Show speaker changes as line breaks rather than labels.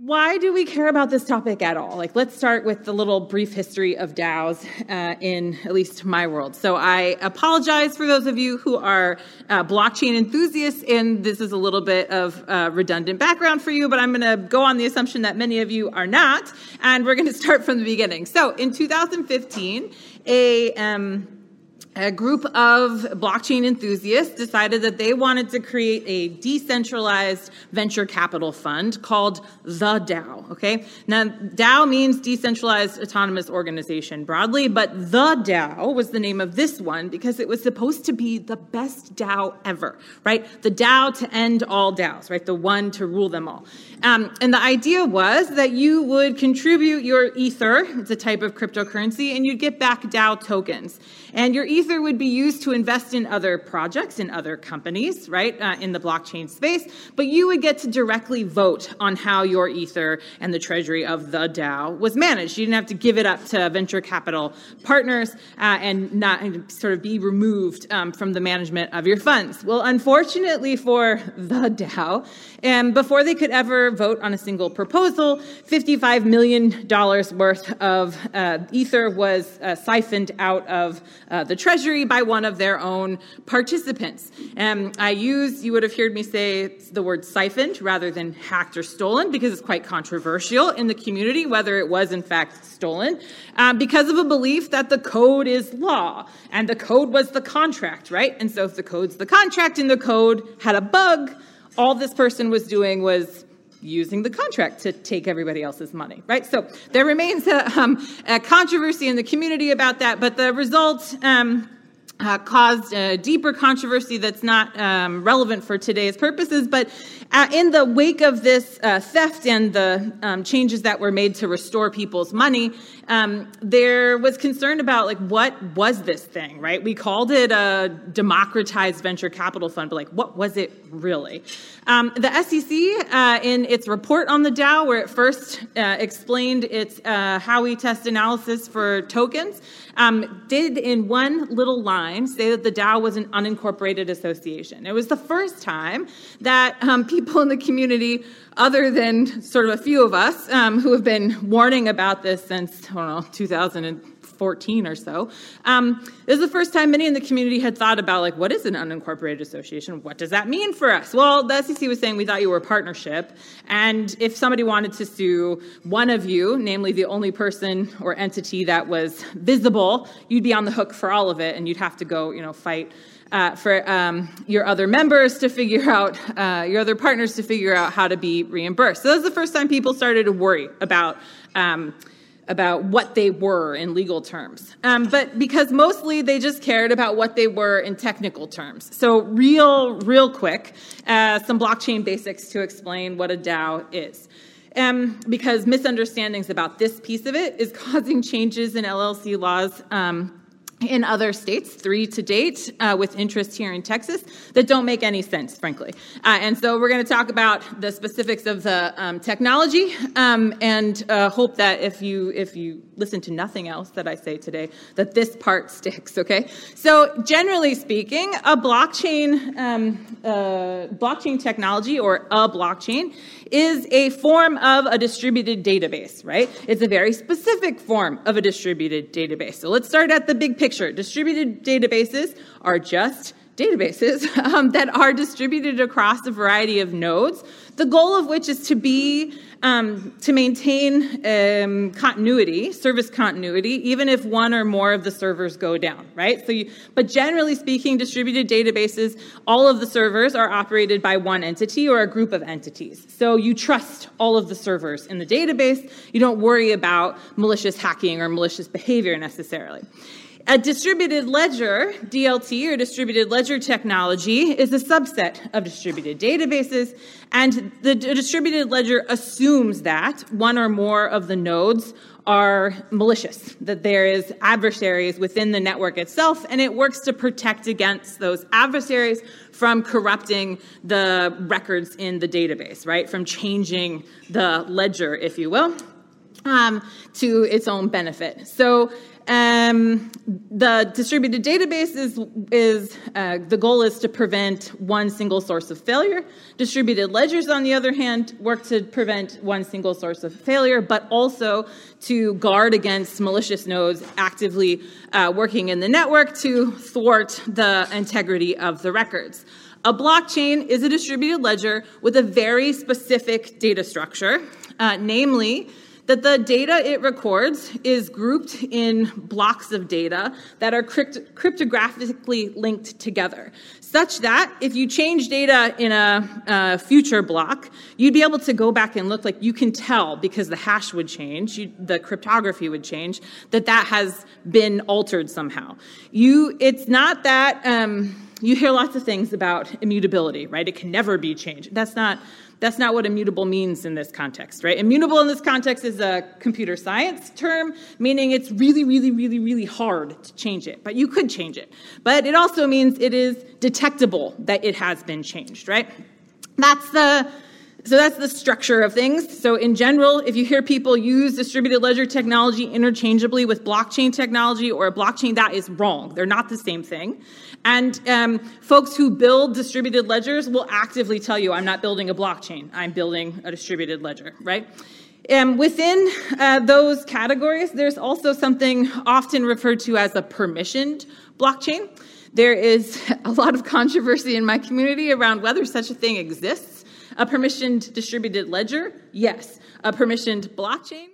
Why do we care about this topic at all? Let's start with the little brief history of DAOs in at least my world. So I apologize for those of you who are blockchain enthusiasts, and this is a little bit of redundant background for you, but I'm going to go on the assumption that many of you are not, and we're going to start from the beginning. So in 2015, a group of blockchain enthusiasts decided that they wanted to create a decentralized venture capital fund called the DAO, okay? Now, DAO means decentralized autonomous organization broadly, but the DAO was the name of this one because it was supposed to be the best DAO ever, right? The DAO to end all DAOs, right? The one to rule them all. And the idea was that you would contribute your Ether, it's a type of cryptocurrency, and you'd get back DAO tokens. And your Ether would be used to invest in other projects, in other companies, right, in the blockchain space, but you would get to directly vote on how your Ether and the treasury of the DAO was managed. You didn't have to give it up to venture capital partners and not sort of be removed from the management of your funds. Well, unfortunately for the DAO, before they could ever vote on a single proposal, $55 million worth of Ether was siphoned out of the treasury by one of their own participants. You would have heard me say the word siphoned rather than hacked or stolen because it's quite controversial in the community whether it was in fact stolen because of a belief that the code is law and the code was the contract, right? And so if the code's the contract and the code had a bug, all this person was doing was using the contract to take everybody else's money, right? So there remains a controversy in the community about that, but the result caused a deeper controversy that's not relevant for today's purposes. But in the wake of this theft and the changes that were made to restore people's money, there was concern about what was this thing, right? We called it a democratized venture capital fund, but what was it really? The SEC, in its report on the DAO, where it first explained its Howey test analysis for tokens, did in one little line say that the DAO was an unincorporated association. It was the first time that people in the community, other than sort of a few of us who have been warning about this since, 2014 or so, this is the first time many in the community had thought about, what is an unincorporated association? What does that mean for us? Well, the SEC was saying we thought you were a partnership, and if somebody wanted to sue one of you, namely the only person or entity that was visible, you'd be on the hook for all of it, and you'd have to go, fight for your other members to figure out, your other partners to figure out how to be reimbursed. So that was the first time people started to worry about what they were in legal terms. But because mostly they just cared about what they were in technical terms. So real quick, some blockchain basics to explain what a DAO is. Because misunderstandings about this piece of it is causing changes in LLC laws in other states, 3 to date, with interest here in Texas, that don't make any sense, frankly. And so we're going to talk about the specifics of the technology and hope that if you listen to nothing else that I say today, that this part sticks, okay? So generally speaking, a blockchain technology or a blockchain is a form of a distributed database, right? It's a very specific form of a distributed database. So let's start at the big picture. Distributed databases are just databases that are distributed across a variety of nodes, the goal of which is to maintain continuity, service continuity, even if one or more of the servers go down, right? But generally speaking, distributed databases, all of the servers are operated by one entity or a group of entities. So you trust all of the servers in the database. You don't worry about malicious hacking or malicious behavior necessarily. A distributed ledger, DLT, or distributed ledger technology, is a subset of distributed databases, and the distributed ledger assumes that one or more of the nodes are malicious, that there is adversaries within the network itself, and it works to protect against those adversaries from corrupting the records in the database, right? From changing the ledger, if you will. to its own benefit. So the distributed database is the goal is to prevent one single source of failure. Distributed ledgers, on the other hand, work to prevent one single source of failure, but also to guard against malicious nodes actively working in the network to thwart the integrity of the records. A blockchain is a distributed ledger with a very specific data structure, namely that the data it records is grouped in blocks of data that are cryptographically linked together, such that if you change data in a future block, you'd be able to go back and look, like you can tell because the hash would change, the cryptography would change, that has been altered somehow. It's not that, you hear lots of things about immutability, right? It can never be changed. That's not what immutable means in this context, right? Immutable in this context is a computer science term, meaning it's really, really, really, really hard to change it, but you could change it. But it also means it is detectable that it has been changed, right? That's the structure of things. So in general, if you hear people use distributed ledger technology interchangeably with blockchain technology or a blockchain, that is wrong. They're not the same thing. And folks who build distributed ledgers will actively tell you, I'm not building a blockchain, I'm building a distributed ledger, right? Within those categories, there's also something often referred to as a permissioned blockchain. There is a lot of controversy in my community around whether such a thing exists. A permissioned distributed ledger, yes. A permissioned blockchain,